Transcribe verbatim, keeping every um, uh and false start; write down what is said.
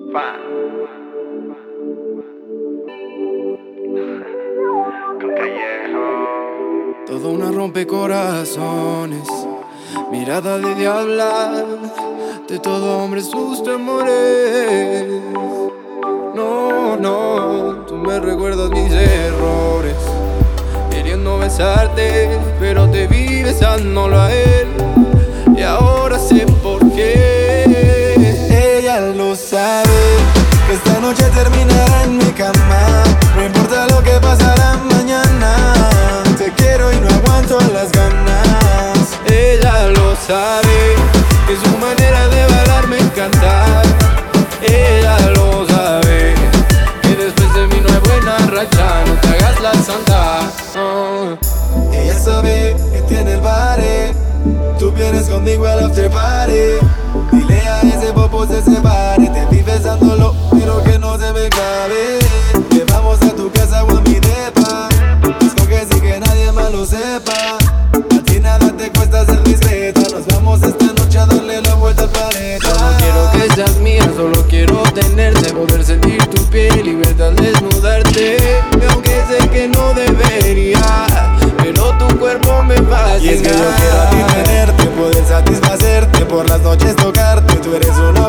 Pa. Con Callejo. Todo una rompecorazones, mirada de diabla, de todo hombre sus temores. No, no, tú me recuerdas mis errores, queriendo besarte, pero te vi besándolo a él. Y ahora sé por qué. Ella lo sabe, que esta noche terminará en mi cama. No importa lo que pasará mañana, te quiero y no aguanto las ganas. Ella lo sabe, que su manera de bailar me encanta. Ella lo sabe, que después de mí no hay buena racha. No te hagas la santa. Oh. Ella sabe que tiene el bare, tú vienes conmigo al after party. Dile a ese popo se separe, te vi besándolo, pero que no se me cabe. Que vamos a tu casa o a mi depa, escoge sin que nadie más lo sepa. A ti nada te cuesta ser discreta, nos vamos esta noche a darle la vuelta al planeta. No quiero que seas mía, solo quiero tenerte, poder sentir tu piel, libertad al desnudarte. Y aunque sé que no debería, pero tu cuerpo me fascina. Y es que yo quiero a ti tenerte, poder satisfacerte, por las noches tocarte, tú eres una